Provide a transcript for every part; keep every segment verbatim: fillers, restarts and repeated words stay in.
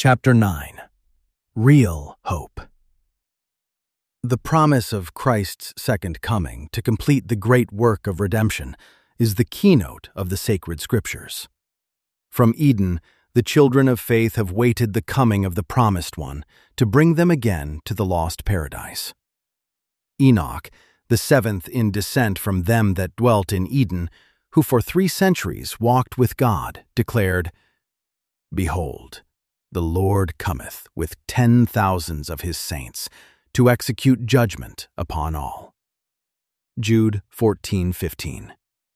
Chapter nine. Real Hope. The promise of Christ's second coming to complete the great work of redemption is the keynote of the sacred scriptures. From Eden, the children of faith have waited the coming of the promised one to bring them again to the lost paradise. Enoch, the seventh in descent from them that dwelt in Eden, who for three centuries walked with God, declared, "Behold, the Lord cometh with ten thousands of his saints to execute judgment upon all." Jude fourteen fifteen.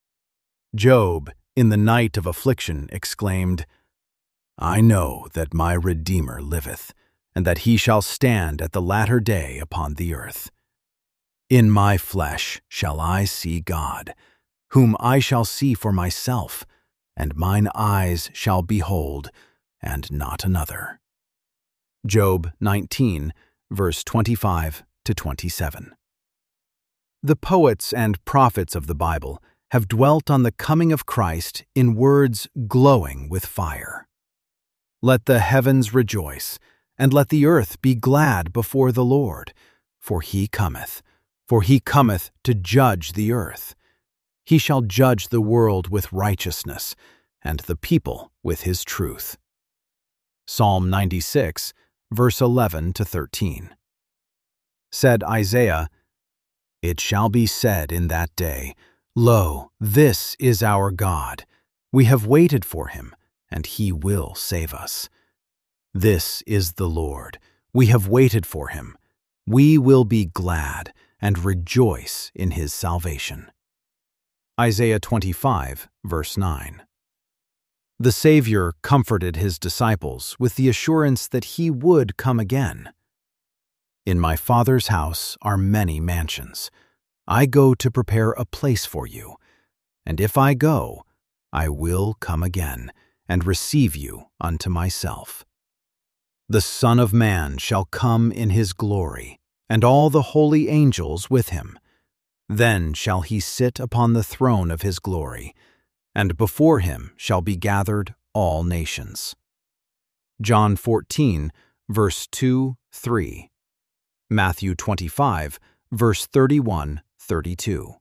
Job, in the night of affliction, exclaimed, "I know that my Redeemer liveth, and that he shall stand at the latter day upon the earth. In my flesh shall I see God, whom I shall see for myself, and mine eyes shall behold, and not another." Job nineteen, verse twenty-five to twenty-seven. The poets and prophets of the Bible have dwelt on the coming of Christ in words glowing with fire. "Let the heavens rejoice, and let the earth be glad before the Lord, for he cometh, for he cometh to judge the earth. He shall judge the world with righteousness, and the people with his truth." Psalm ninety-six, verse eleven to thirteen. Said Isaiah, "It shall be said in that day, Lo, this is our God. We have waited for him, and he will save us. This is the Lord. We have waited for him. We will be glad and rejoice in his salvation." Isaiah twenty-five, verse nine. The Savior comforted his disciples with the assurance that he would come again. "In my Father's house are many mansions. I go to prepare a place for you. And if I go, I will come again and receive you unto myself. The Son of Man shall come in his glory, and all the holy angels with him. Then shall he sit upon the throne of his glory, and before him shall be gathered all nations." John fourteen, verse two, three. Matthew twenty-five, verse thirty-one, thirty-two.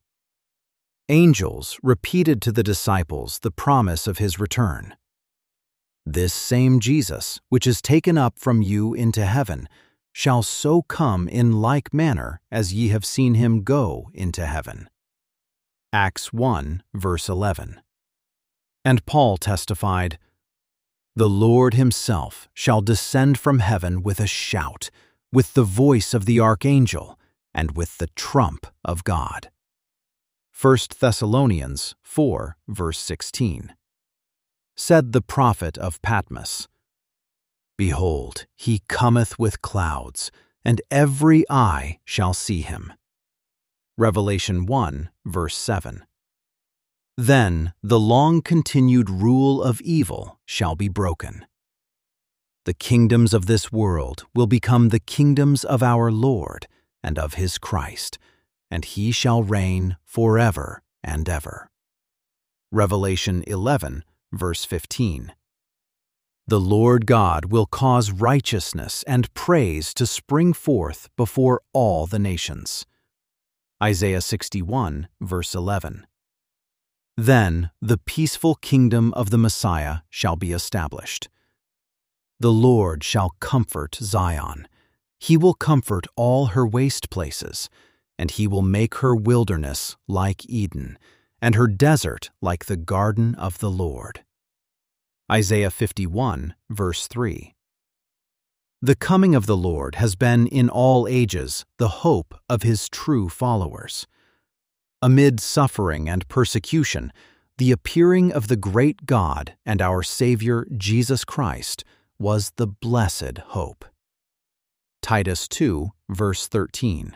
Angels repeated to the disciples the promise of his return. "This same Jesus, which is taken up from you into heaven, shall so come in like manner as ye have seen him go into heaven." Acts one, verse eleven. And Paul testified, "The Lord himself shall descend from heaven with a shout, with the voice of the archangel, and with the trump of God." First Thessalonians four, verse sixteen. Said the prophet of Patmos, "Behold, he cometh with clouds, and every eye shall see him." Revelation one, verse seven. Then the long-continued rule of evil shall be broken. The kingdoms of this world will become the kingdoms of our Lord and of his Christ, and he shall reign forever and ever. Revelation eleven, verse fifteen. The Lord God will cause righteousness and praise to spring forth before all the nations. Isaiah sixty-one, verse eleven. Then the peaceful kingdom of the Messiah shall be established. The Lord shall comfort Zion. He will comfort all her waste places, and he will make her wilderness like Eden, and her desert like the garden of the Lord. Isaiah fifty-one, verse three. The coming of the Lord has been in all ages the hope of his true followers. Amid suffering and persecution, the appearing of the great God and our Savior Jesus Christ was the blessed hope. Titus two, verse thirteen.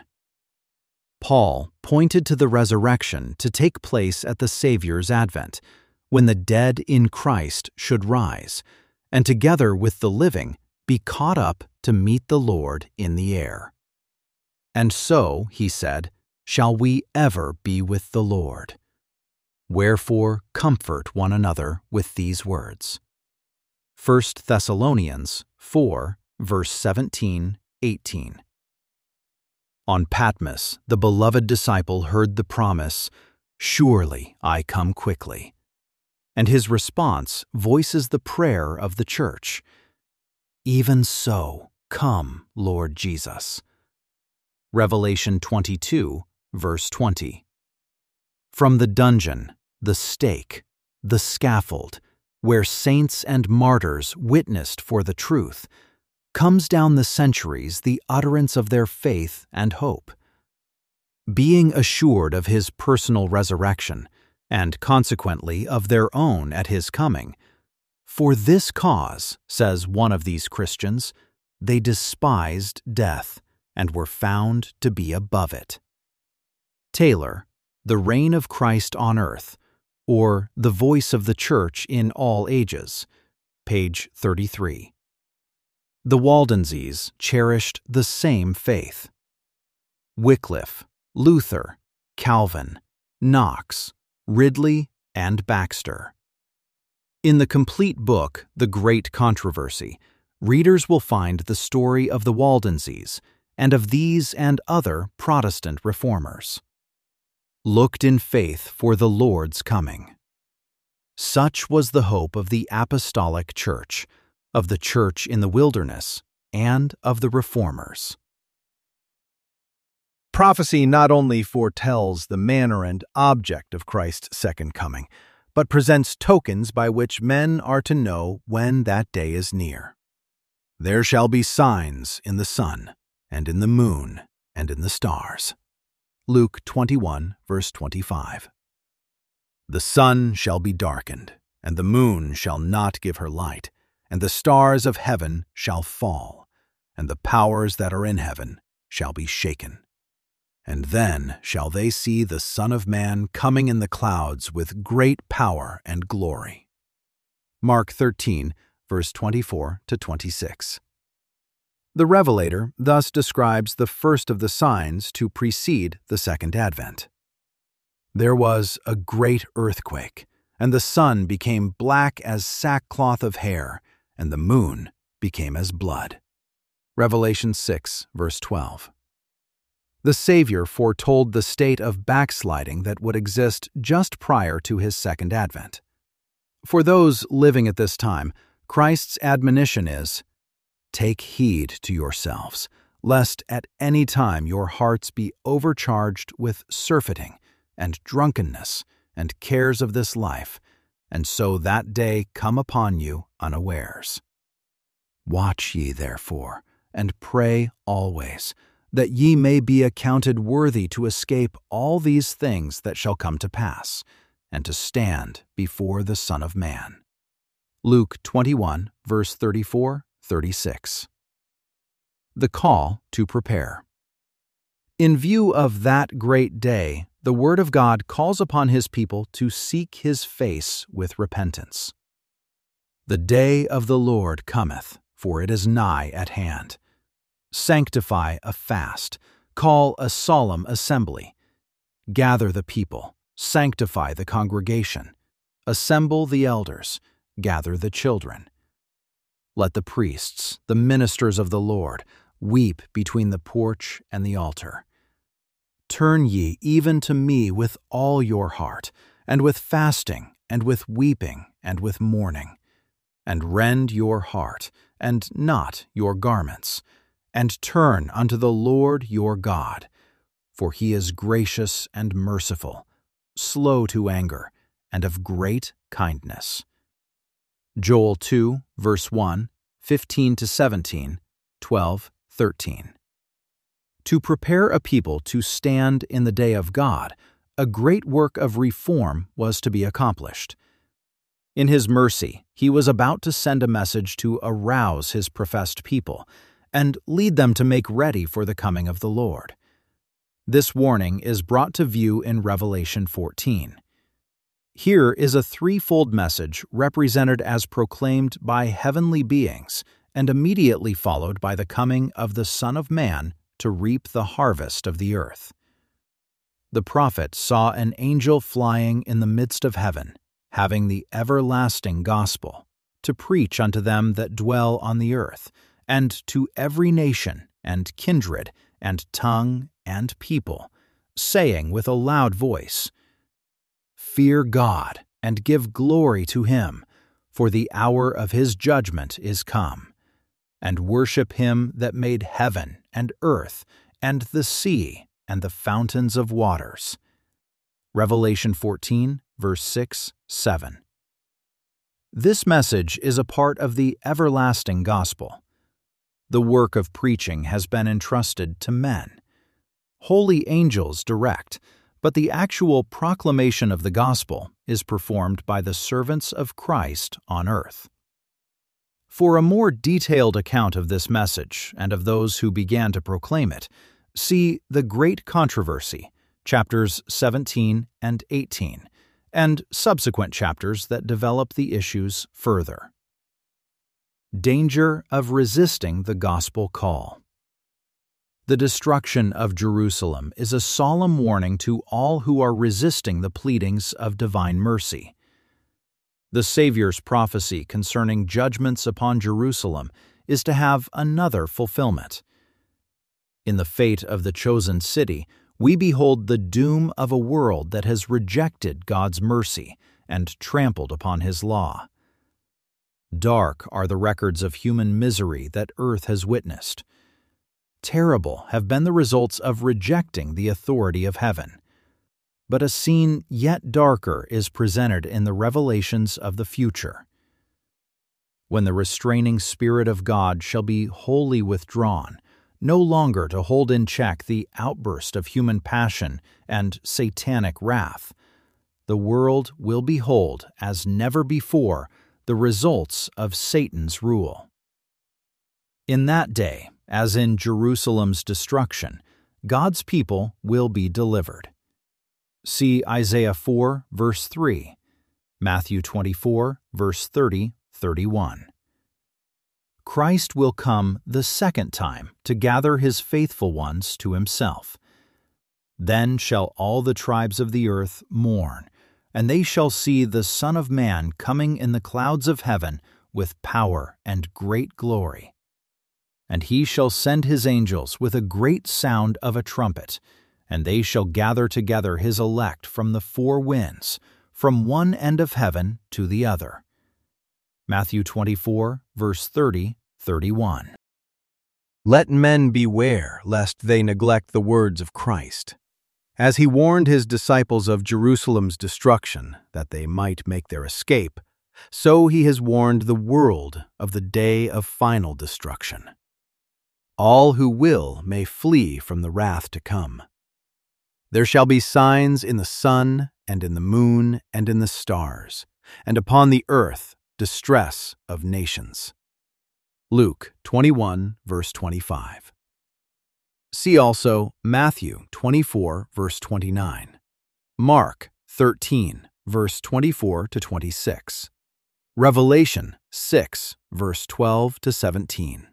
Paul pointed to the resurrection to take place at the Savior's advent, when the dead in Christ should rise, and together with the living be caught up to meet the Lord in the air. And so, he said, shall we ever be with the Lord. Wherefore comfort one another with these words. First Thessalonians four, verse seventeen, eighteen. On Patmos, the beloved disciple heard the promise, "Surely I come quickly." And his response voices the prayer of the church, "Even so, come, Lord Jesus." Revelation twenty-two, verse twenty. From the dungeon, the stake, the scaffold, where saints and martyrs witnessed for the truth, comes down the centuries the utterance of their faith and hope. Being assured of his personal resurrection, and consequently of their own at his coming, for this cause, says one of these Christians, they despised death and were found to be above it. Taylor, The Reign of Christ on Earth, or The Voice of the Church in All Ages, page thirty-three. The Waldenses cherished the same faith. Wycliffe, Luther, Calvin, Knox, Ridley, and Baxter. In the complete book, The Great Controversy, readers will find the story of the Waldenses and of these and other Protestant reformers. Looked in faith for the Lord's coming. Such was the hope of the Apostolic Church, of the Church in the wilderness, and of the Reformers. Prophecy not only foretells the manner and object of Christ's second coming, but presents tokens by which men are to know when that day is near. There shall be signs in the sun, and in the moon, and in the stars. Luke twenty-one, verse twenty-five. The sun shall be darkened, and the moon shall not give her light, and the stars of heaven shall fall, and the powers that are in heaven shall be shaken. And then shall they see the Son of Man coming in the clouds with great power and glory. Mark thirteen, verse twenty-four to twenty-six. The Revelator thus describes the first of the signs to precede the second advent. There was a great earthquake, and the sun became black as sackcloth of hair, and the moon became as blood. Revelation six, verse twelve. The Savior foretold the state of backsliding that would exist just prior to his second advent. For those living at this time, Christ's admonition is, "Take heed to yourselves, lest at any time your hearts be overcharged with surfeiting and drunkenness and cares of this life, and so that day come upon you unawares. Watch ye therefore, and pray always, that ye may be accounted worthy to escape all these things that shall come to pass, and to stand before the Son of Man." Luke twenty-one, verse thirty-four, thirty-six. The call to prepare. In view of that great day, the Word of God calls upon His people to seek His face with repentance. The day of the Lord cometh, for it is nigh at hand. Sanctify a fast, call a solemn assembly. Gather the people, sanctify the congregation. Assemble the elders, gather the children. Let the priests, the ministers of the Lord, weep between the porch and the altar. Turn ye even to me with all your heart, and with fasting, and with weeping, and with mourning. And rend your heart, and not your garments, and turn unto the Lord your God, for He is gracious and merciful, slow to anger, and of great kindness. Joel two, verse one, fifteen to seventeen, twelve, thirteen. To prepare a people to stand in the day of God, a great work of reform was to be accomplished. In His mercy, He was about to send a message to arouse His professed people and lead them to make ready for the coming of the Lord. This warning is brought to view in Revelation fourteen. Here is a threefold message represented as proclaimed by heavenly beings and immediately followed by the coming of the Son of Man to reap the harvest of the earth. The prophet saw an angel flying in the midst of heaven, having the everlasting gospel, to preach unto them that dwell on the earth, and to every nation, and kindred, and tongue, and people, saying with a loud voice, Fear God, and give glory to him, for the hour of his judgment is come. And worship him that made heaven, and earth, and the sea, and the fountains of waters. Revelation fourteen, verse six, seven. This message is a part of the everlasting gospel. The work of preaching has been entrusted to men. Holy angels direct, but the actual proclamation of the gospel is performed by the servants of Christ on earth. For a more detailed account of this message and of those who began to proclaim it, see The Great Controversy, chapters seventeen and eighteen, and subsequent chapters that develop the issues further. Danger of resisting the gospel call. The destruction of Jerusalem is a solemn warning to all who are resisting the pleadings of divine mercy. The Savior's prophecy concerning judgments upon Jerusalem is to have another fulfillment. In the fate of the chosen city, we behold the doom of a world that has rejected God's mercy and trampled upon his law. Dark are the records of human misery that earth has witnessed. Terrible have been the results of rejecting the authority of heaven. But a scene yet darker is presented in the revelations of the future. When the restraining Spirit of God shall be wholly withdrawn, no longer to hold in check the outburst of human passion and satanic wrath, the world will behold, as never before, the results of Satan's rule. In that day, as in Jerusalem's destruction, God's people will be delivered. See Isaiah four, verse three, Matthew twenty-four, verse thirty, thirty-one. Christ will come the second time to gather his faithful ones to himself. Then shall all the tribes of the earth mourn, and they shall see the Son of Man coming in the clouds of heaven with power and great glory. And he shall send his angels with a great sound of a trumpet, and they shall gather together his elect from the four winds, from one end of heaven to the other. Matthew twenty-four, verse thirty, thirty-one. Let men beware lest they neglect the words of Christ. As he warned his disciples of Jerusalem's destruction, that they might make their escape, so he has warned the world of the day of final destruction. All who will may flee from the wrath to come. There shall be signs in the sun, and in the moon, and in the stars, and upon the earth distress of nations. Luke twenty-one, verse twenty-five. See also Matthew twenty-four, verse twenty-nine, Mark thirteen, verse twenty-four to twenty-six, Revelation six, verse twelve to seventeen.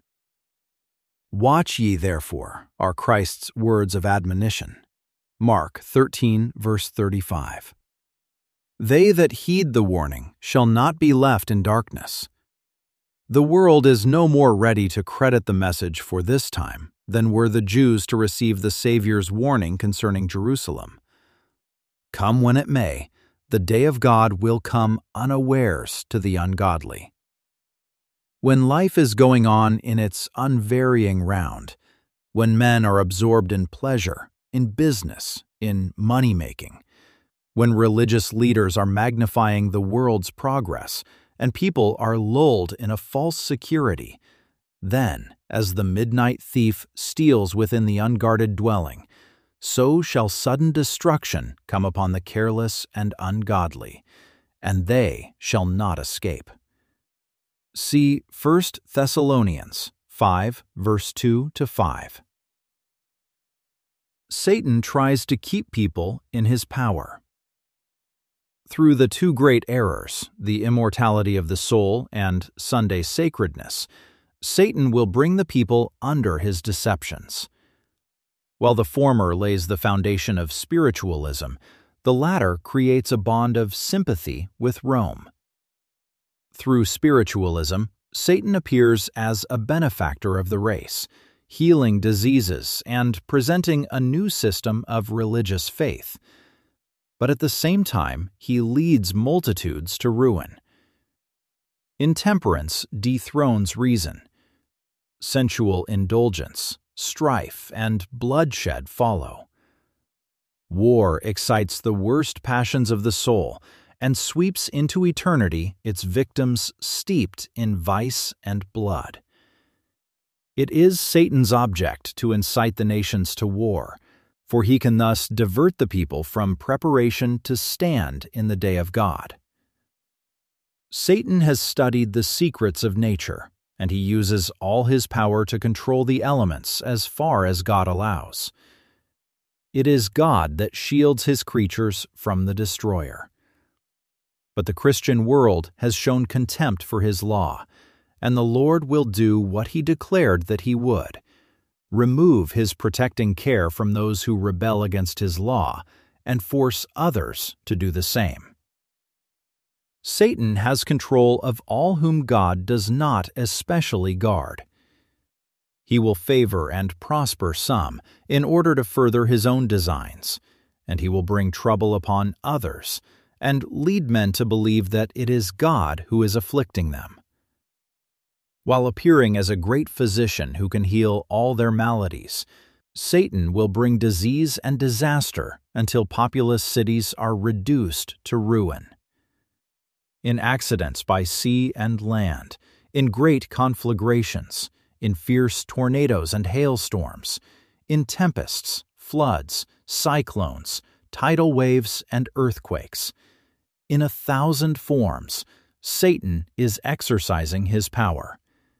Watch ye therefore, are Christ's words of admonition. Mark thirteen, verse thirty-five. They that heed the warning shall not be left in darkness. The world is no more ready to credit the message for this time than were the Jews to receive the Savior's warning concerning Jerusalem. Come when it may, the day of God will come unawares to the ungodly. When life is going on in its unvarying round, when men are absorbed in pleasure, in business, in money-making, when religious leaders are magnifying the world's progress and people are lulled in a false security, then, as the midnight thief steals within the unguarded dwelling, so shall sudden destruction come upon the careless and ungodly, and they shall not escape. See First Thessalonians five, verse two to five. Satan tries to keep people in his power. Through the two great errors, the immortality of the soul and Sunday sacredness, Satan will bring the people under his deceptions. While the former lays the foundation of spiritualism, the latter creates a bond of sympathy with Rome. Through spiritualism, Satan appears as a benefactor of the race, healing diseases and presenting a new system of religious faith. But at the same time, he leads multitudes to ruin. Intemperance dethrones reason. Sensual indulgence, strife, and bloodshed follow. War excites the worst passions of the soul and sweeps into eternity its victims steeped in vice and blood. It is Satan's object to incite the nations to war, for he can thus divert the people from preparation to stand in the day of God. Satan has studied the secrets of nature, and he uses all his power to control the elements as far as God allows. It is God that shields his creatures from the destroyer. But the Christian world has shown contempt for his law, and the Lord will do what he declared that he would: remove his protecting care from those who rebel against his law, and force others to do the same. Satan has control of all whom God does not especially guard. He will favor and prosper some in order to further his own designs, and he will bring trouble upon others and lead men to believe that it is God who is afflicting them. While appearing as a great physician who can heal all their maladies, Satan will bring disease and disaster until populous cities are reduced to ruin. In accidents by sea and land, in great conflagrations, in fierce tornadoes and hailstorms, in tempests, floods, cyclones, tidal waves, and earthquakes, in a thousand forms, Satan is exercising his power.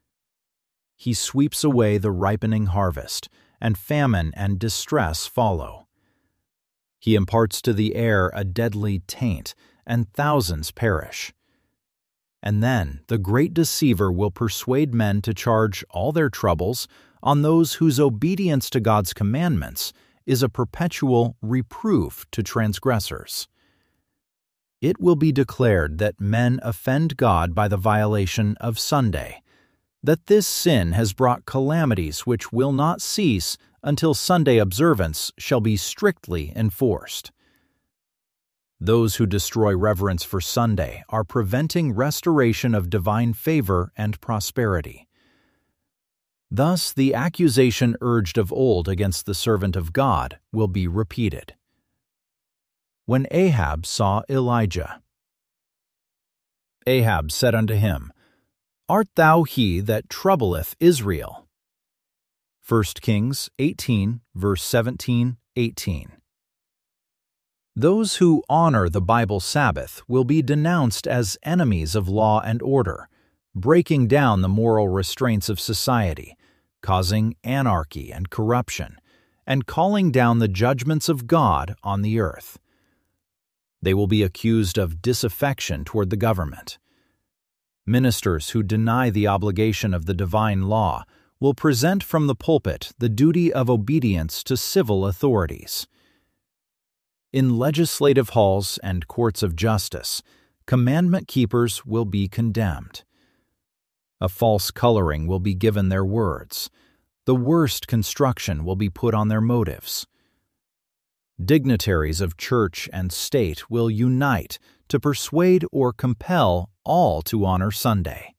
He sweeps away the ripening harvest, and famine and distress follow. He imparts to the air a deadly taint, and thousands perish. And then the great deceiver will persuade men to charge all their troubles on those whose obedience to God's commandments is a perpetual reproof to transgressors. It will be declared that men offend God by the violation of Sunday, that this sin has brought calamities which will not cease until Sunday observance shall be strictly enforced. Those who destroy reverence for Sunday are preventing restoration of divine favor and prosperity. Thus, the accusation urged of old against the servant of God will be repeated. When Ahab saw Elijah, Ahab said unto him, Art thou he that troubleth Israel? First Kings eighteen, verse seventeen, eighteen. Those who honor the Bible Sabbath will be denounced as enemies of law and order, breaking down the moral restraints of society, causing anarchy and corruption, and calling down the judgments of God on the earth. They will be accused of disaffection toward the government. Ministers who deny the obligation of the divine law will present from the pulpit the duty of obedience to civil authorities. In legislative halls and courts of justice, commandment keepers will be condemned. A false coloring will be given their words. The worst construction will be put on their motives. Dignitaries of church and state will unite to persuade or compel all to honor Sunday.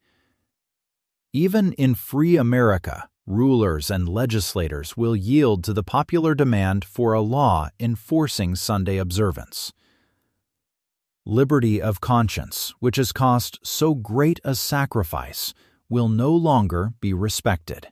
Even in free America, rulers and legislators will yield to the popular demand for a law enforcing Sunday observance. Liberty of conscience, which has cost so great a sacrifice, will no longer be respected.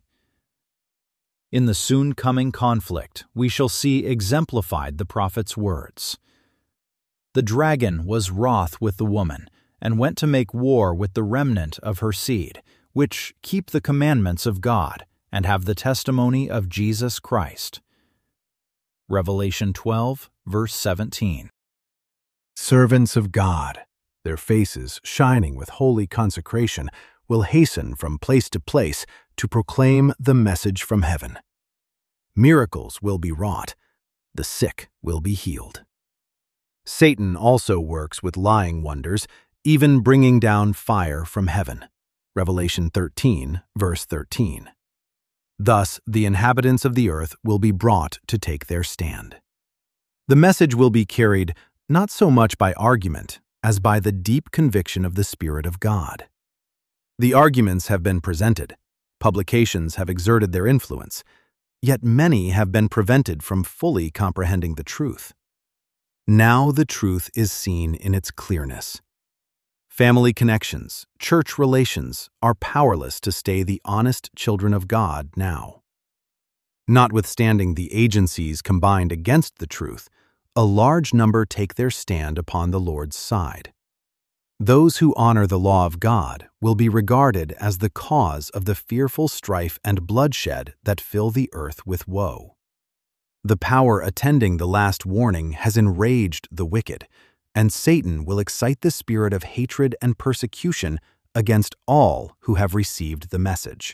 In the soon coming conflict, we shall see exemplified the prophet's words. The dragon was wroth with the woman, and went to make war with the remnant of her seed, which keep the commandments of God, and have the testimony of Jesus Christ. Revelation twelve, verse seventeen. Servants of God, their faces shining with holy consecration, will hasten from place to place to proclaim the message from heaven. Miracles will be wrought. The sick will be healed. Satan also works with lying wonders even bringing down fire from heaven. Revelation thirteen, verse thirteen. Thus, the inhabitants of the earth will be brought to take their stand. The message will be carried not so much by argument as by the deep conviction of the Spirit of God. The arguments have been presented, publications have exerted their influence, yet many have been prevented from fully comprehending the truth. Now the truth is seen in its clearness. Family connections, church relations are powerless to stay the honest children of God now. Notwithstanding the agencies combined against the truth, a large number take their stand upon the Lord's side. Those who honor the law of God will be regarded as the cause of the fearful strife and bloodshed that fill the earth with woe. The power attending the last warning has enraged the wicked, and Satan will excite the spirit of hatred and persecution against all who have received the message.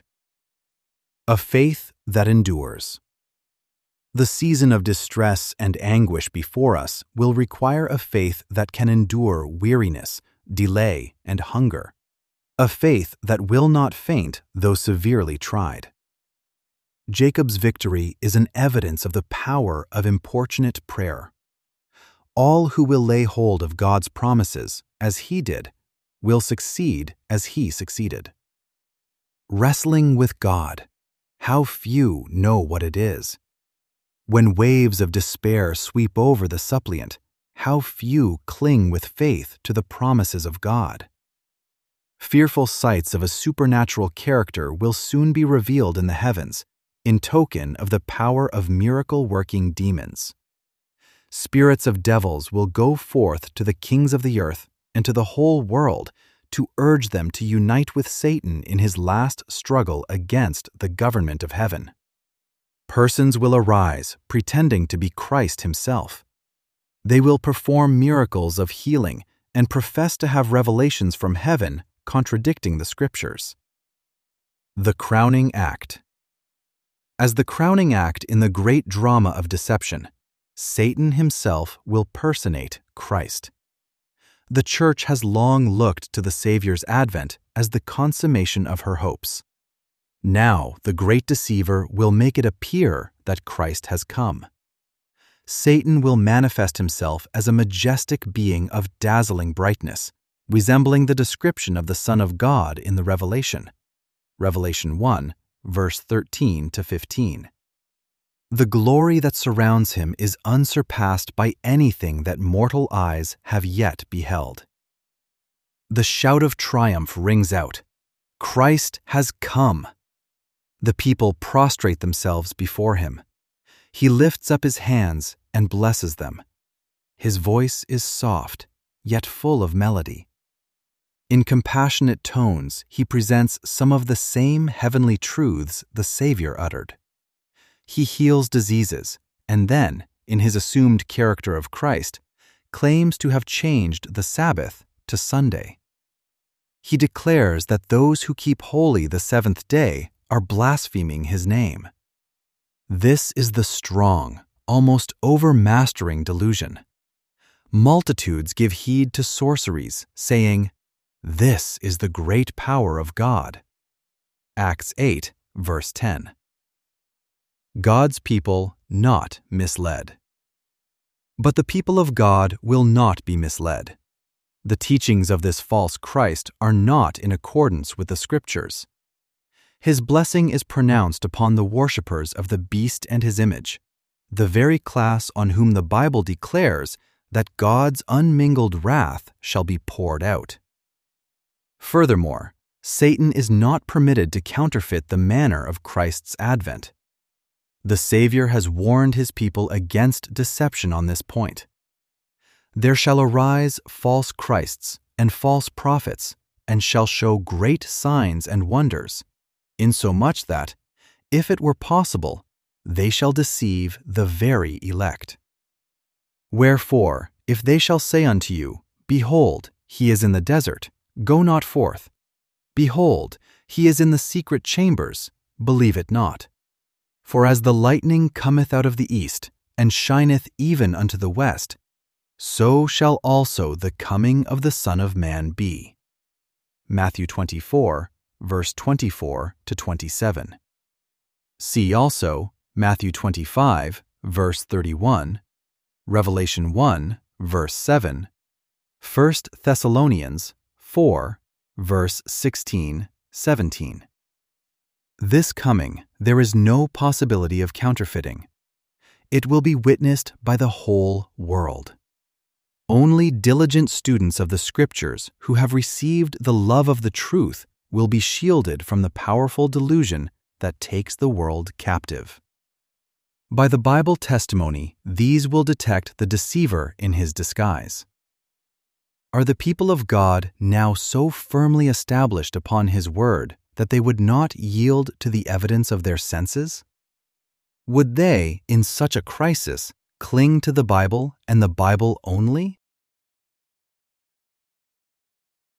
A faith that endures. The season of distress and anguish before us will require a faith that can endure weariness, delay, and hunger, a faith that will not faint though severely tried. Jacob's victory is an evidence of the power of importunate prayer. All who will lay hold of God's promises, as he did, will succeed as he succeeded. Wrestling with God. How few know what it is. When waves of despair sweep over the suppliant, how few cling with faith to the promises of God. Fearful sights of a supernatural character will soon be revealed in the heavens, in token of the power of miracle-working demons. Spirits of devils will go forth to the kings of the earth and to the whole world to urge them to unite with Satan in his last struggle against the government of heaven. Persons will arise pretending to be Christ himself. They will perform miracles of healing and profess to have revelations from heaven contradicting the Scriptures. The crowning act. As the crowning act in the great drama of deception, Satan himself will personate Christ. The Church has long looked to the Savior's advent as the consummation of her hopes. Now the great deceiver will make it appear that Christ has come. Satan will manifest himself as a majestic being of dazzling brightness, resembling the description of the Son of God in the Revelation. Revelation one, verse thirteen to fifteen. The glory that surrounds him is unsurpassed by anything that mortal eyes have yet beheld. The shout of triumph rings out. Christ has come. The people prostrate themselves before him. He lifts up his hands and blesses them. His voice is soft, yet full of melody. In compassionate tones, he presents some of the same heavenly truths the Savior uttered. He heals diseases, and then, in his assumed character of Christ, claims to have changed the Sabbath to Sunday. He declares that those who keep holy the seventh day are blaspheming his name. This is the strong, almost overmastering delusion. Multitudes give heed to sorceries, saying, "This is the great power of God." Acts eight, verse ten. God's people not misled. But the people of God will not be misled. The teachings of this false Christ are not in accordance with the Scriptures. His blessing is pronounced upon the worshippers of the beast and his image, the very class on whom the Bible declares that God's unmingled wrath shall be poured out. Furthermore, Satan is not permitted to counterfeit the manner of Christ's advent. The Savior has warned his people against deception on this point. There shall arise false Christs and false prophets, and shall show great signs and wonders, insomuch that, if it were possible, they shall deceive the very elect. Wherefore, if they shall say unto you, Behold, he is in the desert, go not forth. Behold, he is in the secret chambers, believe it not. For as the lightning cometh out of the east, and shineth even unto the west, so shall also the coming of the Son of Man be. Matthew twenty-four, verse twenty-four to twenty-seven. See also Matthew twenty-five, verse thirty-one, Revelation one, verse seven, First Thessalonians four, verse sixteen, seventeen. This coming, there is no possibility of counterfeiting. It will be witnessed by the whole world. Only diligent students of the Scriptures who have received the love of the truth will be shielded from the powerful delusion that takes the world captive. By the Bible testimony, these will detect the deceiver in his disguise. Are the people of God now so firmly established upon His Word that they would not yield to the evidence of their senses? Would they, in such a crisis, cling to the Bible and the Bible only?